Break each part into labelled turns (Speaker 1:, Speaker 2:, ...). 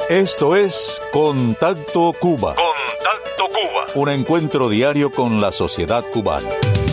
Speaker 1: Esto es Contacto Cuba.
Speaker 2: Contacto Cuba.
Speaker 1: Un encuentro diario con la sociedad cubana.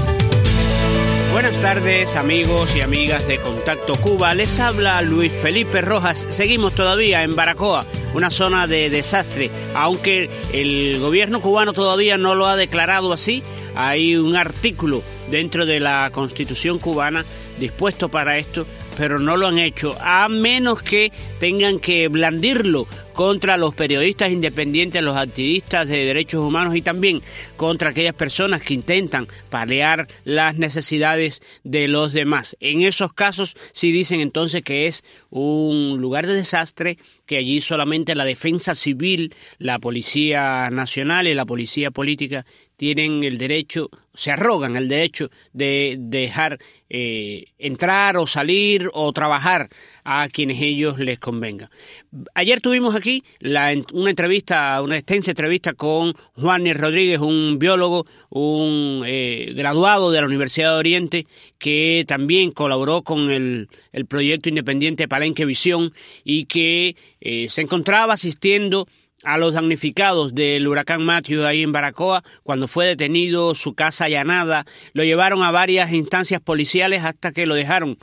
Speaker 3: Buenas tardes, amigos y amigas de Contacto Cuba. Les habla Luis Felipe Rojas. Seguimos todavía en Baracoa, una zona de desastre. Aunque el gobierno cubano todavía no lo ha declarado así, hay un artículo dentro de la Constitución cubana dispuesto para esto, pero no lo han hecho, a menos que tengan que blandirlo contra los periodistas independientes, los activistas de derechos humanos y también contra aquellas personas que intentan paliar las necesidades de los demás. En esos casos sí dicen entonces que es un lugar de desastre, que allí solamente la defensa civil, la Policía Nacional y la Policía Política tienen el derecho, se arrogan el derecho de dejar entrar o salir o trabajar a quienes ellos les convenga. Ayer tuvimos aquí una extensa entrevista con Juanier Rodríguez, un biólogo, un graduado de la Universidad de Oriente, que también colaboró con el proyecto independiente Palenque Visión y que se encontraba asistiendo a los damnificados del huracán Matthew ahí en Baracoa, cuando fue detenido, su casa allanada, lo llevaron a varias instancias policiales hasta que lo dejaron.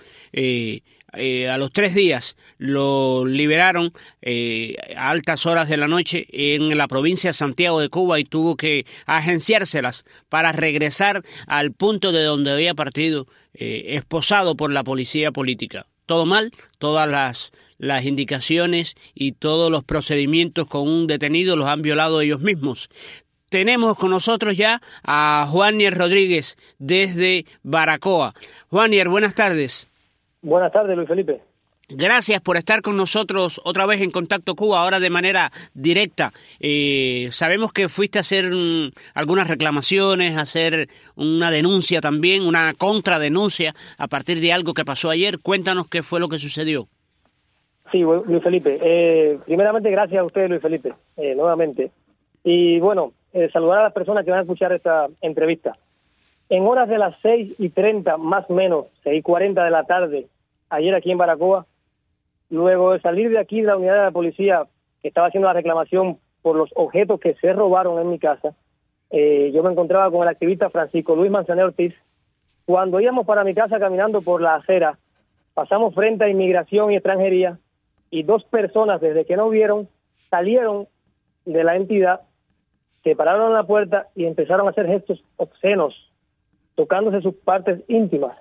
Speaker 3: A los 3 días lo liberaron a altas horas de la noche en la provincia de Santiago de Cuba y tuvo que agenciárselas para regresar al punto de donde había partido, esposado por la policía política. Todo mal, todas las indicaciones y todos los procedimientos con un detenido los han violado ellos mismos. Tenemos con nosotros ya a Juanier Rodríguez desde Baracoa. Juanier, buenas tardes.
Speaker 4: Buenas tardes, Luis Felipe.
Speaker 3: Gracias por estar con nosotros otra vez en Contacto Cuba, ahora de manera directa. Sabemos que fuiste a hacer algunas reclamaciones, a hacer una denuncia también, una contradenuncia a partir de algo que pasó ayer. Cuéntanos qué fue lo que sucedió.
Speaker 4: Sí, Luis Felipe. Primeramente, gracias a usted, Luis Felipe, nuevamente. Y bueno, saludar a las personas que van a escuchar esta entrevista. En horas de las 6:30, más o menos, 6:40 de la tarde, ayer aquí en Baracoa, luego de salir de aquí de la unidad de la policía que estaba haciendo la reclamación por los objetos que se robaron en mi casa, yo me encontraba con el activista Francisco Luis Manzanero Ortiz. Cuando íbamos para mi casa caminando por la acera, pasamos frente a Inmigración y Extranjería y 2 personas, desde que nos vieron, salieron de la entidad, se pararon en la puerta y empezaron a hacer gestos obscenos, tocándose sus partes íntimas.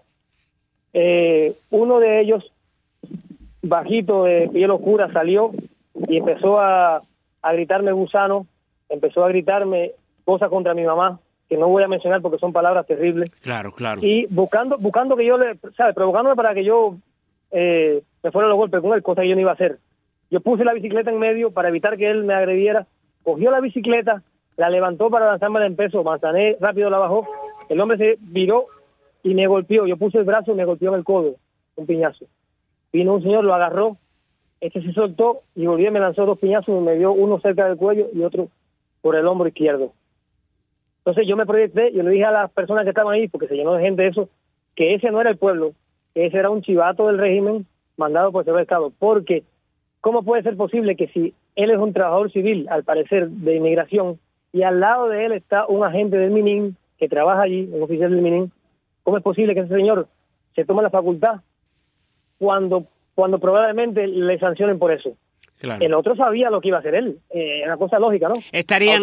Speaker 4: Uno de ellos, bajito, de piel oscura, salió y empezó a gritarme gusano, empezó a gritarme cosas contra mi mamá, que no voy a mencionar porque son palabras terribles.
Speaker 3: Claro.
Speaker 4: Y buscando que yo provocándome para que yo me fuera los golpes con él, cosa que yo no iba a hacer. Yo puse la bicicleta en medio para evitar que él me agrediera, cogió la bicicleta, la levantó para lanzarme en peso, Manzané rápido la bajó, el hombre se viró y me golpeó. Yo puse el brazo y me golpeó en el codo, un piñazo. Vino un señor, lo agarró, se soltó y volvió y me lanzó 2 piñazos y me dio uno cerca del cuello y otro por el hombro izquierdo. Entonces yo me proyecté, yo le dije a las personas que estaban ahí, porque se llenó de gente eso, que ese no era el pueblo, que ese era un chivato del régimen mandado por el Secretario de Estado. Porque, ¿cómo puede ser posible que si él es un trabajador civil, al parecer, de inmigración, y al lado de él está un agente del MININ que trabaja allí, un oficial del MININ, ¿cómo es posible que ese señor se tome la facultad cuando probablemente le sancionen por eso? Claro. El otro sabía lo que iba a hacer él, una cosa lógica, ¿no?
Speaker 3: ¿Estarían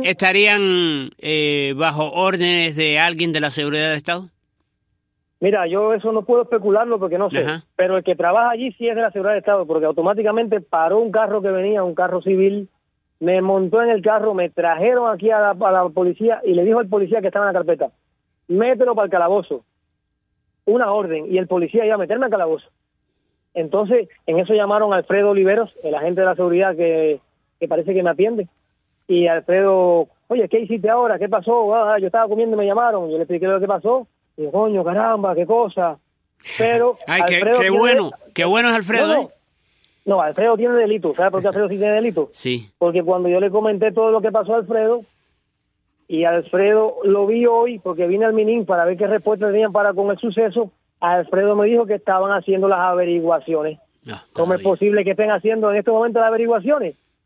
Speaker 3: bajo órdenes de alguien de la seguridad del Estado?
Speaker 4: Mira, yo eso no puedo especularlo porque no sé, Ajá. Pero el que trabaja allí sí es de la seguridad del Estado, porque automáticamente paró un carro que venía, un carro civil, me montó en el carro, me trajeron aquí a la policía y le dijo al policía que estaba en la carpeta, mételo para el calabozo, una orden, y el policía iba a meterme al calabozo. Entonces, en eso llamaron a Alfredo Oliveros, el agente de la seguridad que parece que me atiende, y Alfredo, oye, ¿qué hiciste ahora? ¿Qué pasó? Yo estaba comiendo y me llamaron, yo le expliqué lo que pasó, y yo, coño, caramba, qué cosa. Pero
Speaker 3: ay, qué bueno es Alfredo.
Speaker 4: No, Alfredo tiene delito. ¿Sabes por qué Alfredo sí tiene delito?
Speaker 3: Sí.
Speaker 4: Porque cuando yo le comenté todo lo que pasó a Alfredo, y Alfredo lo vi hoy, porque vine al MININ para ver qué respuesta tenían para con el suceso, Alfredo me dijo que estaban haciendo las averiguaciones. No, ¿cómo es posible que estén haciendo en este momento las averiguaciones?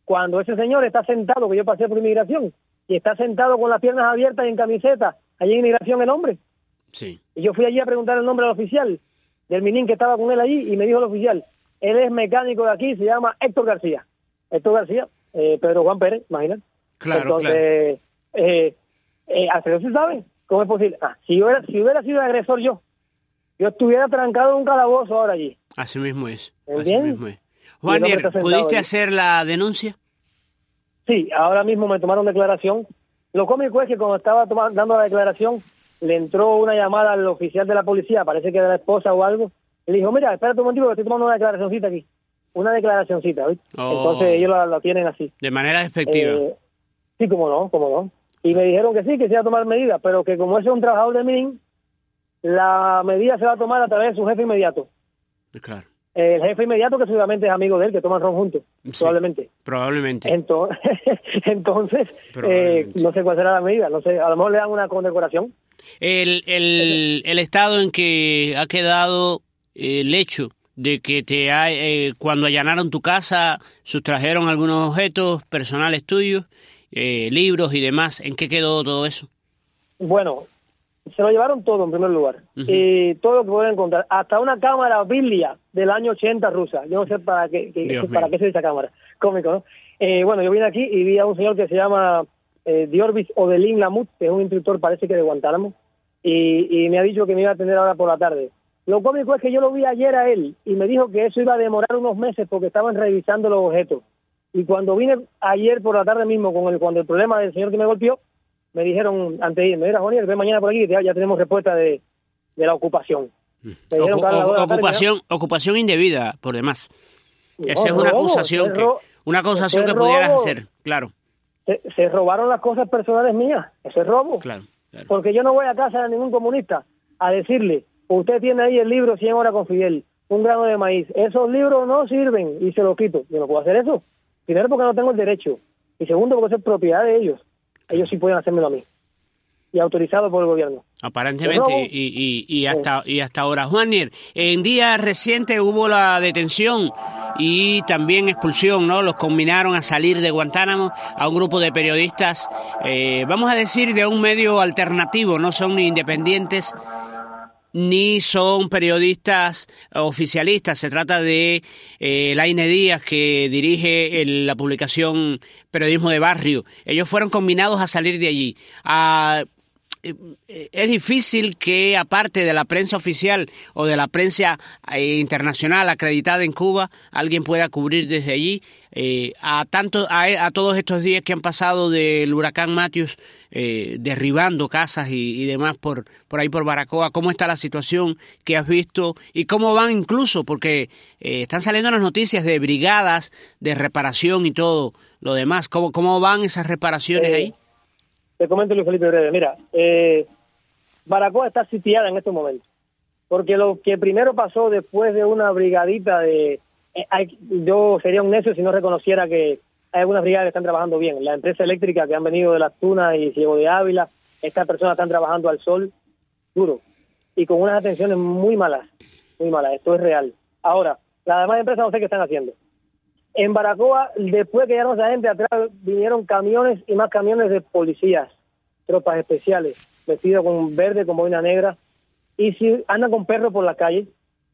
Speaker 4: cuando ese señor está sentado, que yo pasé por inmigración, y está sentado con las piernas abiertas y en camiseta, allí en inmigración el hombre.
Speaker 3: Sí.
Speaker 4: Y yo fui allí a preguntar el nombre al oficial del Minin que estaba con él allí, y me dijo el oficial, él es mecánico de aquí, se llama Héctor García. Héctor García, Pedro Juan Pérez, imagínate.
Speaker 3: Claro,
Speaker 4: entonces, hasta eso se sabe, ¿cómo es posible? Si hubiera sido el agresor yo estuviera trancado en un calabozo ahora allí.
Speaker 3: Así mismo es.
Speaker 4: ¿Entiendes?
Speaker 3: Así mismo es. Juanier, ¿pudiste hacer la denuncia?
Speaker 4: Sí, ahora mismo me tomaron declaración. Lo cómico es que cuando estaba dando la declaración, le entró una llamada al oficial de la policía, parece que de la esposa o algo, y le dijo, mira, espérate un momentito que estoy tomando una declaracioncita aquí. Una declaracioncita, ¿viste? Entonces ellos la tienen así.
Speaker 3: De manera despectiva.
Speaker 4: Sí, cómo no. Y me dijeron que sí, que se iba a tomar medidas, pero que como ese es un trabajador de Minin, la medida se va a tomar a través de su jefe inmediato.
Speaker 3: Claro.
Speaker 4: El jefe inmediato que seguramente es amigo de él, que toman ron juntos, sí,
Speaker 3: probablemente.
Speaker 4: Entonces, no sé cuál será la medida, no sé, a lo mejor le dan una condecoración.
Speaker 3: El estado en que ha quedado el hecho de que cuando allanaron tu casa sustrajeron algunos objetos personales tuyos, libros y demás, ¿en qué quedó todo eso?
Speaker 4: Bueno, se lo llevaron todo en primer lugar, y todo lo que pueden encontrar, hasta una cámara Biblia del año 80 rusa, yo no sé para qué se esa cámara, cómico, ¿no? Bueno, yo vine aquí y vi a un señor que se llama Diorbis Odelín Lamut, que es un instructor, parece que de Guantánamo, y me ha dicho que me iba a atender ahora por la tarde. Lo cómico es que yo lo vi ayer a él, y me dijo que eso iba a demorar unos meses porque estaban revisando los objetos, y cuando vine ayer por la tarde mismo, cuando el problema del señor que me golpeó, me dijeron antes de irme, mira, Jonier, ven mañana por aquí, ya tenemos respuesta de la ocupación.
Speaker 3: Ocupación indebida, por demás. Esa es una acusación que pudieras hacer, claro.
Speaker 4: Se robaron las cosas personales mías, eso es robo.
Speaker 3: Claro.
Speaker 4: Porque yo no voy a casa de ningún comunista a decirle, usted tiene ahí el libro 100 horas con Fidel, un grano de maíz, esos libros no sirven y se los quito. Yo no puedo hacer eso. Primero porque no tengo el derecho, y segundo porque eso es propiedad de ellos. Ellos sí pueden hacérmelo a mí, y autorizado por el gobierno.
Speaker 3: Aparentemente, y hasta ahora. Juanier, en días recientes hubo la detención y también expulsión, ¿no? Los combinaron a salir de Guantánamo a un grupo de periodistas, vamos a decir, de un medio alternativo, no son ni independientes ni son periodistas oficialistas. Se trata de Laine Díaz, que dirige la publicación Periodismo de Barrio. Ellos fueron combinados a salir de allí. Es difícil que, aparte de la prensa oficial o de la prensa internacional acreditada en Cuba, alguien pueda cubrir desde allí a todos estos días que han pasado del huracán Matthews, derribando casas y demás por ahí por Baracoa. ¿Cómo está la situación que has visto y cómo van incluso? Porque están saliendo las noticias de brigadas de reparación y todo lo demás. ¿Cómo van esas reparaciones ahí?
Speaker 4: Te comento, Luis Felipe, breve. Mira, Baracoa está sitiada en estos momentos, porque lo que primero pasó después de una brigadita yo sería un necio si no reconociera que hay algunas brigadas que están trabajando bien. La empresa eléctrica que han venido de Las Tunas y Ciego de Ávila, estas personas están trabajando al sol, duro, y con unas atenciones muy malas, esto es real. Ahora, las demás empresas no sé qué están haciendo. En Baracoa, después que llegaron esa gente atrás, vinieron camiones y más camiones de policías, tropas especiales, vestidos con verde, con boina negra, y si andan con perros por la calle,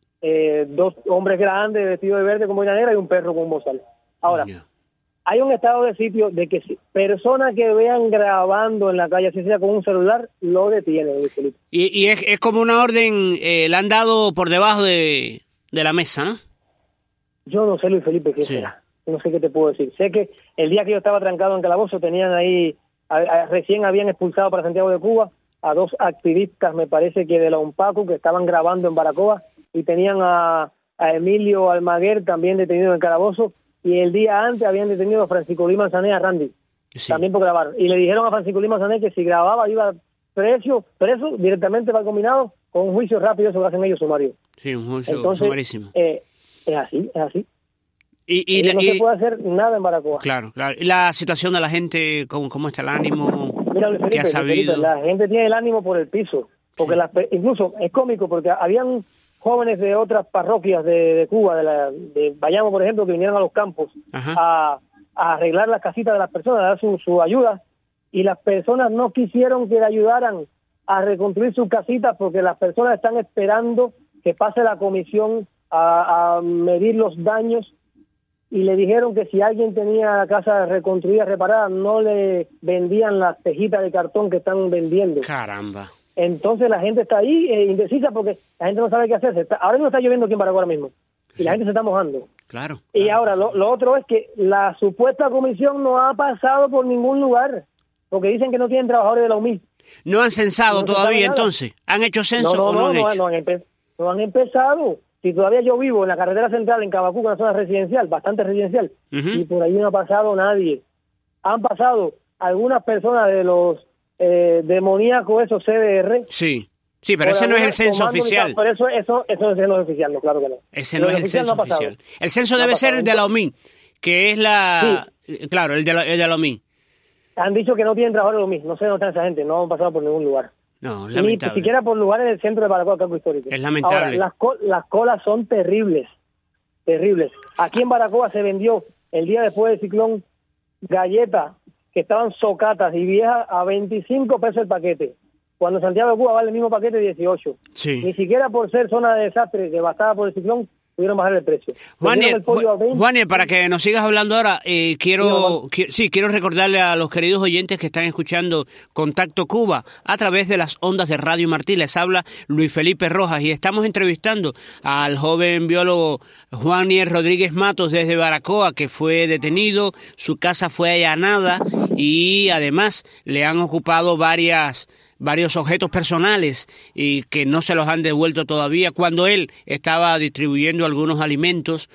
Speaker 4: 2 hombres grandes vestidos de verde con boina negra y un perro con un bozal. Ahora, hay un estado de sitio de que personas que vean grabando en la calle, así sea con un celular, lo detienen.
Speaker 3: Y es como una orden, le han dado por debajo de la mesa, ¿no?
Speaker 4: Yo no sé, Luis Felipe, qué será. No sé qué te puedo decir. Sé que el día que yo estaba trancado en calabozo tenían ahí, recién habían expulsado para Santiago de Cuba a 2 activistas, me parece que de la UNPACU, que estaban grabando en Baracoa, y tenían a Emilio Almaguer también detenido en calabozo, y el día antes habían detenido a Francisco Luis Manzané, a Randy, también por grabar. Y le dijeron a Francisco Luis Manzané que si grababa iba preso directamente para el combinado, con un juicio rápido, eso lo hacen ellos sumario.
Speaker 3: Sí, un juicio sumarísimo.
Speaker 4: Es así. Y no se puede hacer nada en Baracoa.
Speaker 3: Claro. ¿Y la situación de la gente, cómo está el ánimo?
Speaker 4: Mira, Luis Felipe,
Speaker 3: ¿Qué ha sabido?
Speaker 4: La gente tiene el ánimo por el piso, porque incluso es cómico, porque habían jóvenes de otras parroquias de Cuba, de Bayamo, por ejemplo, que vinieron a los campos a a arreglar las casitas de las personas, a dar su ayuda, y las personas no quisieron que le ayudaran a reconstruir sus casitas porque las personas están esperando que pase la comisión a medir los daños, y le dijeron que si alguien tenía la casa reconstruida, reparada, no le vendían las tejitas de cartón que están vendiendo.
Speaker 3: Caramba.
Speaker 4: Entonces la gente está ahí indecisa porque la gente no sabe qué hacer. Ahora mismo está lloviendo aquí en Baracoa ahora mismo, y la gente se está mojando.
Speaker 3: Claro.
Speaker 4: Y ahora lo otro es que la supuesta comisión no ha pasado por ningún lugar, porque dicen que no tienen trabajadores de la UMI.
Speaker 3: ¿No han censado todavía entonces? ¿Han hecho censo o no han hecho?
Speaker 4: No han empezado. Si todavía yo vivo en la carretera central en Cabacuca, una zona residencial, bastante residencial, y por ahí no ha pasado nadie. Han pasado algunas personas de los demoníacos, esos CDR.
Speaker 3: Sí, pero ese no es el censo oficial.
Speaker 4: Pero eso no es el censo oficial, no, claro que no.
Speaker 3: Ese no es el censo oficial. El censo debe ser el de la OMI, que es la... Sí. Claro, el de la OMI. Han
Speaker 4: dicho que no tienen trabajo en la OMI, no sé dónde está esa gente, no han pasado por ningún lugar.
Speaker 3: No, es lamentable.
Speaker 4: Ni siquiera por lugares del centro de Baracoa, campo histórico.
Speaker 3: Es lamentable.
Speaker 4: Ahora, las colas son terribles. Aquí en Baracoa se vendió, el día después del ciclón, galletas que estaban socatas y viejas a 25 pesos el paquete. Cuando en Santiago de Cuba vale el mismo paquete 18.
Speaker 3: Sí.
Speaker 4: Ni siquiera por ser zona de desastre devastada por el ciclón pudieron bajar el precio.
Speaker 3: Juanier, para que nos sigas hablando ahora, quiero recordarle a los queridos oyentes que están escuchando Contacto Cuba a través de las ondas de Radio Martí. Les habla Luis Felipe Rojas y estamos entrevistando al joven biólogo Juanier Rodríguez Matos desde Baracoa, que fue detenido, su casa fue allanada y además le han ocupado varios objetos personales y que no se los han devuelto todavía, cuando él estaba distribuyendo algunos alimentos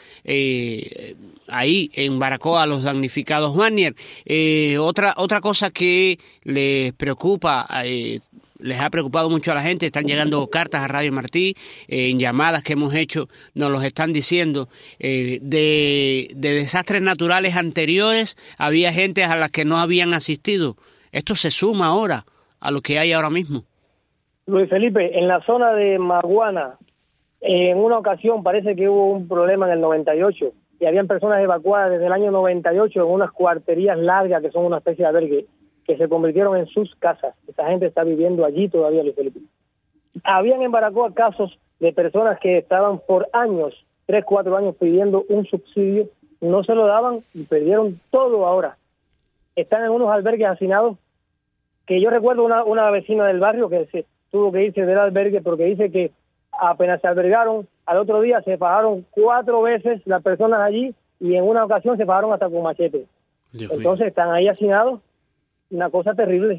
Speaker 3: ahí en Baracoa a los damnificados. Juanier, otra cosa que les preocupa, les ha preocupado mucho a la gente, están llegando cartas a Radio Martí, en llamadas que hemos hecho nos los están diciendo, de desastres naturales anteriores había gente a las que no habían asistido. Esto se suma ahora a lo que hay ahora mismo.
Speaker 4: Luis Felipe, en la zona de Maguana, en una ocasión parece que hubo un problema en el 98 y habían personas evacuadas desde el año 98 en unas cuarterías largas que son una especie de albergue, que se convirtieron en sus casas. Esa gente está viviendo allí todavía, Luis Felipe. Habían en Baracoa casos de personas que estaban por años, 3, 4 años pidiendo un subsidio, no se lo daban y perdieron todo ahora. Están en unos albergues hacinados, que yo recuerdo una vecina del barrio que se tuvo que irse del albergue porque dice que apenas se albergaron, al otro día se fajaron 4 veces las personas allí y en una ocasión se fajaron hasta con machete. Entonces están ahí hacinados, una cosa terrible.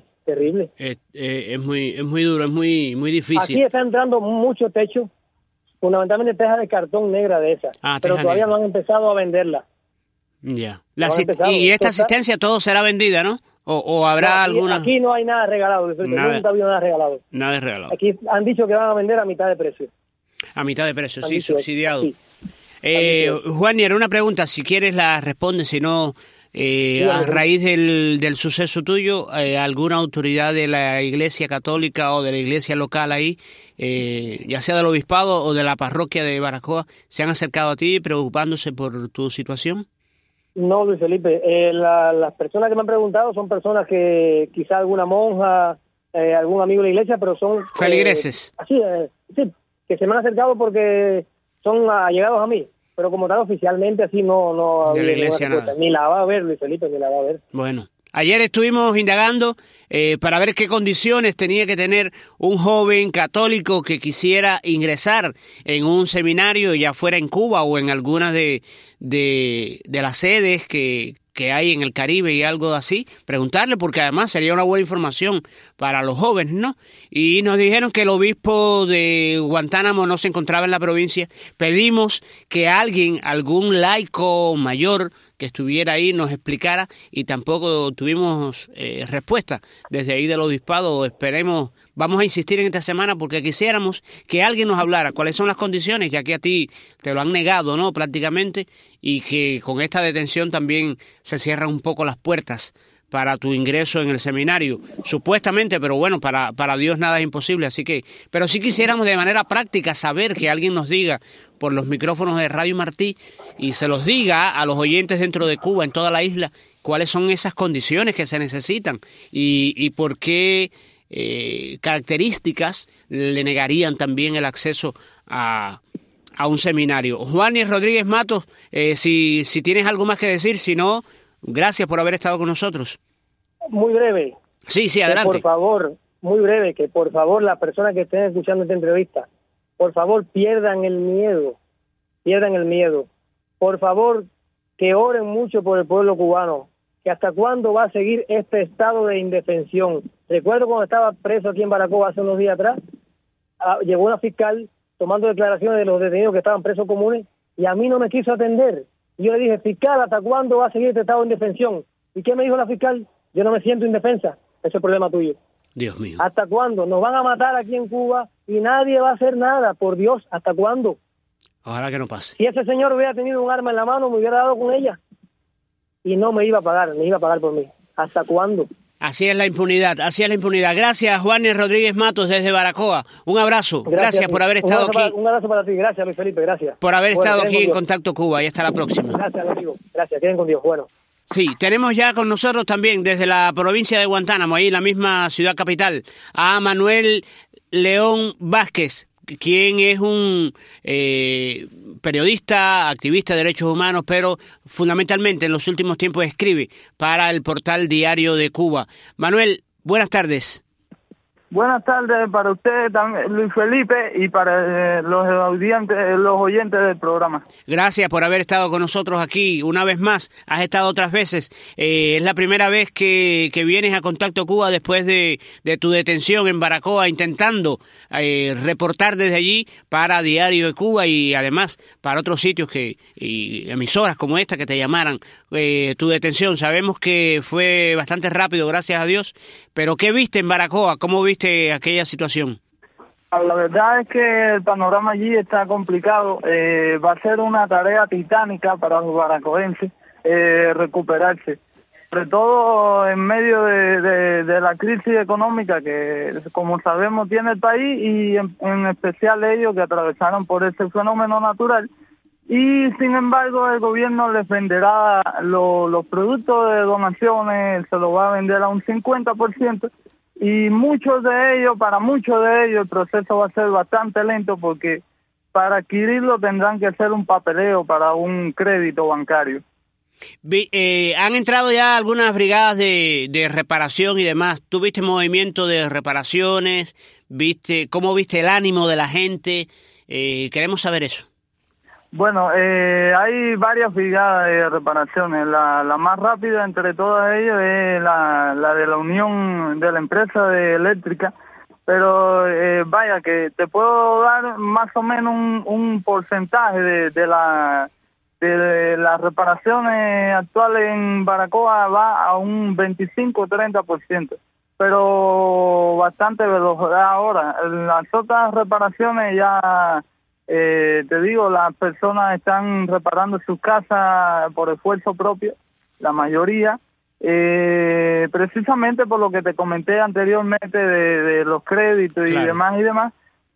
Speaker 3: Es muy duro, es muy difícil.
Speaker 4: Aquí está entrando mucho techo, fundamentalmente tejas de cartón negra de esas, pero todavía negra. No han empezado a venderla.
Speaker 3: Ya. Y esta asistencia todo será vendida, ¿no? ¿O habrá alguna...?
Speaker 4: Aquí no hay nada regalado, nunca ha habido nada regalado.
Speaker 3: Nada es regalado.
Speaker 4: Aquí han dicho que van a vender a mitad de precio.
Speaker 3: A mitad de precio, sí, subsidiado. Sí. Juanier, una pregunta, si quieres la respondes, si no, a raíz del suceso tuyo, ¿alguna autoridad de la Iglesia Católica o de la Iglesia local ahí, ya sea del Obispado o de la parroquia de Baracoa, se han acercado a ti preocupándose por tu situación?
Speaker 4: No, Luis Felipe, las personas que me han preguntado son personas que quizá alguna monja, algún amigo de la iglesia, pero son...
Speaker 3: feligreses.
Speaker 4: Sí, que se me han acercado porque son allegados a mí, pero como tal oficialmente así no
Speaker 3: de la iglesia nada.
Speaker 4: Ni la va a ver, Luis Felipe, ni la va a ver.
Speaker 3: Bueno, ayer estuvimos indagando para ver qué condiciones tenía que tener un joven católico que quisiera ingresar en un seminario, ya fuera en Cuba o en algunas de las sedes que hay en el Caribe y algo así, preguntarle, porque además sería una buena información para los jóvenes, ¿no? Y nos dijeron que el obispo de Guantánamo no se encontraba en la provincia. Pedimos que algún laico mayor que estuviera ahí nos explicara y tampoco tuvimos respuesta desde ahí del obispado. Esperemos, vamos a insistir en esta semana porque quisiéramos que alguien nos hablara cuáles son las condiciones, ya que a ti te lo han negado, ¿no? Prácticamente, y que con esta detención también se cierran un poco las puertas para tu ingreso en el seminario, supuestamente, pero bueno, para Dios nada es imposible, así que, pero sí quisiéramos de manera práctica saber, que alguien nos diga por los micrófonos de Radio Martí y se los diga a los oyentes dentro de Cuba, en toda la isla, cuáles son esas condiciones que se necesitan y por qué características le negarían también el acceso a un seminario. Juan y Rodríguez Matos, si tienes algo más que decir, si no, gracias por haber estado con nosotros.
Speaker 4: Muy breve.
Speaker 3: Sí, adelante.
Speaker 4: Por favor, muy breve, que por favor las personas que estén escuchando esta entrevista, por favor pierdan el miedo. Por favor, que oren mucho por el pueblo cubano, que hasta cuándo va a seguir este estado de indefensión. Recuerdo cuando estaba preso aquí en Baracoa hace unos días atrás, llegó una fiscal tomando declaraciones de los detenidos que estaban presos comunes y a mí no me quiso atender. Y yo le dije, fiscal, ¿hasta cuándo va a seguir este estado de indefensión? ¿Y qué me dijo la fiscal? Yo no me siento indefensa. Ese es el problema tuyo.
Speaker 3: Dios mío.
Speaker 4: ¿Hasta cuándo? Nos van a matar aquí en Cuba y nadie va a hacer nada. Por Dios, ¿hasta cuándo?
Speaker 3: Ojalá que no pase.
Speaker 4: Si ese señor hubiera tenido un arma en la mano, me hubiera dado con ella. Y no me iba a pagar por mí. ¿Hasta cuándo?
Speaker 3: Así es la impunidad. Gracias, Juan y Rodríguez Matos, desde Baracoa. Un abrazo. Gracias por haber estado aquí.
Speaker 4: Un abrazo para ti. Gracias, Luis Felipe. Gracias.
Speaker 3: Por haber estado aquí en Contacto Cuba. Y hasta la próxima.
Speaker 4: Gracias, amigo. Gracias. Queden con Dios. Bueno.
Speaker 3: Sí, tenemos ya con nosotros también, desde la provincia de Guantánamo, ahí en la misma ciudad capital, a Manuel León Vázquez, quien es un periodista, activista de derechos humanos, pero fundamentalmente en los últimos tiempos escribe para el portal Diario de Cuba. Manuel, buenas tardes.
Speaker 2: Buenas tardes para usted, Luis Felipe, y para los oyentes del programa.
Speaker 3: Gracias por haber estado con nosotros aquí una vez más. Has estado otras veces. Es la primera vez que vienes a Contacto Cuba después de tu detención en Baracoa, intentando reportar desde allí para Diario de Cuba y además para otros sitios y emisoras como esta que te llamaran. Tu detención, sabemos que fue bastante rápido, gracias a Dios, pero ¿qué viste en Baracoa? ¿Cómo viste aquella situación?
Speaker 2: La verdad es que el panorama allí está complicado. Va a ser una tarea titánica para los baracoenses recuperarse, sobre todo en medio de la crisis económica que, como sabemos, tiene el país, y en especial ellos que atravesaron por ese fenómeno natural. Y sin embargo el gobierno les venderá los productos de donaciones, se los va a vender a un 50%, y para muchos de ellos el proceso va a ser bastante lento, porque para adquirirlo tendrán que hacer un papeleo para un crédito bancario.
Speaker 3: Han entrado ya algunas brigadas de reparación y demás. ¿Tú viste movimiento de reparaciones? ¿Cómo viste el ánimo de la gente? Queremos saber eso.
Speaker 2: Bueno, hay varias brigadas de reparaciones. La más rápida entre todas ellas es la de la Unión de la Empresa de Eléctrica, pero vaya que te puedo dar más o menos un porcentaje de las reparaciones actuales en Baracoa. Va a un 25-30%, pero bastante veloz. Ahora, las otras reparaciones ya... te digo, las personas están reparando sus casas por esfuerzo propio, la mayoría, precisamente por lo que te comenté anteriormente de los créditos. Claro. y demás,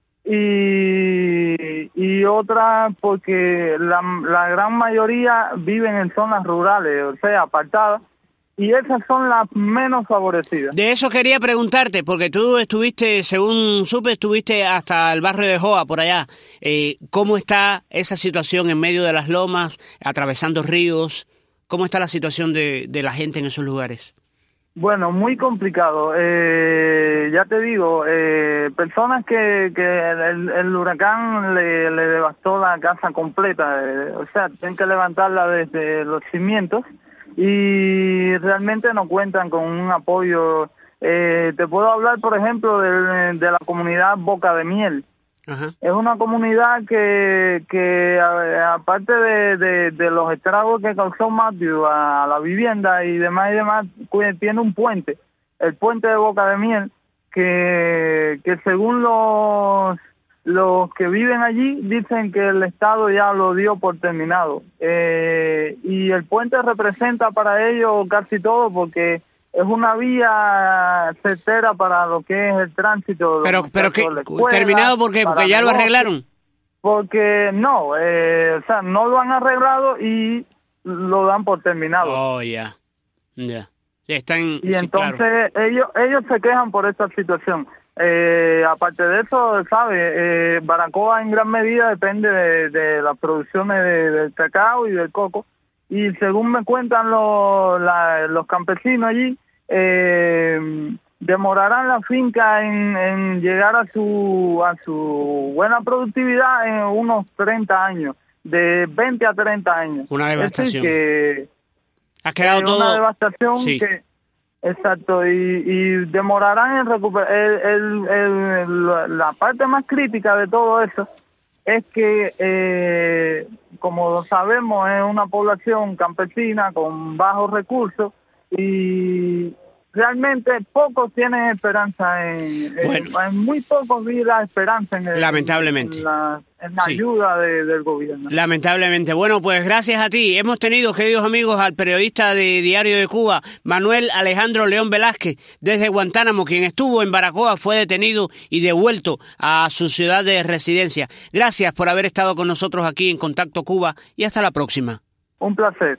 Speaker 2: y otras porque la gran mayoría viven en zonas rurales, o sea, apartadas, y esas son las menos favorecidas.
Speaker 3: De eso quería preguntarte, porque tú estuviste, según supe, hasta el barrio de Joa, por allá. ¿Cómo está esa situación en medio de las lomas, atravesando ríos? ¿Cómo está la situación de la gente en esos lugares?
Speaker 2: Bueno, muy complicado. Ya te digo, personas que el huracán le devastó la casa completa, o sea, tienen que levantarla desde los cimientos, y realmente no cuentan con un apoyo. Te puedo hablar, por ejemplo, de la comunidad Boca de Miel. Ajá. Es una comunidad que aparte de los estragos que causó Matthew a la vivienda y demás, tiene un puente, el puente de Boca de Miel, que según los que viven allí dicen que el Estado ya lo dio por terminado, y el puente representa para ellos casi todo, porque es una vía certera para lo que es el tránsito.
Speaker 3: Pero que terminado, ¿por qué? Porque ya lo arreglaron.
Speaker 2: Porque no, o sea, no lo han arreglado y lo dan por terminado.
Speaker 3: Oh, ya. Están,
Speaker 2: y
Speaker 3: sí,
Speaker 2: entonces
Speaker 3: claro.
Speaker 2: ellos se quejan por esta situación. Aparte de eso, ¿sabe? Baracoa en gran medida depende de las producciones del cacao y del coco. Y según me cuentan los campesinos allí, demorarán la finca en llegar a su buena productividad en unos 30 años, de 20 a 30 años.
Speaker 3: Una devastación.
Speaker 2: Es decir, que
Speaker 3: ha quedado todo...
Speaker 2: una devastación,
Speaker 3: sí.
Speaker 2: que... Exacto, y demorarán en recuperar. La parte más crítica de todo eso es que, como lo sabemos, es una población campesina con bajos recursos y realmente pocos tienen esperanza en muy pocos vi la esperanza
Speaker 3: lamentablemente
Speaker 2: en la
Speaker 3: sí.
Speaker 2: ayuda del gobierno.
Speaker 3: Lamentablemente. Bueno, pues gracias a ti. Hemos tenido, queridos amigos, al periodista de Diario de Cuba, Manuel Alejandro León Velázquez, desde Guantánamo, quien estuvo en Baracoa, fue detenido y devuelto a su ciudad de residencia. Gracias por haber estado con nosotros aquí en Contacto Cuba y hasta la próxima.
Speaker 2: Un placer.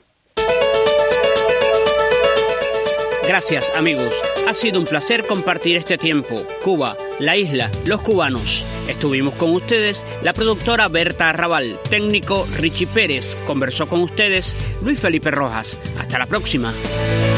Speaker 3: Gracias, amigos. Ha sido un placer compartir este tiempo. Cuba, la isla, los cubanos. Estuvimos con ustedes la productora Berta Arrabal, técnico Richie Pérez. Conversó con ustedes Luis Felipe Rojas. Hasta la próxima.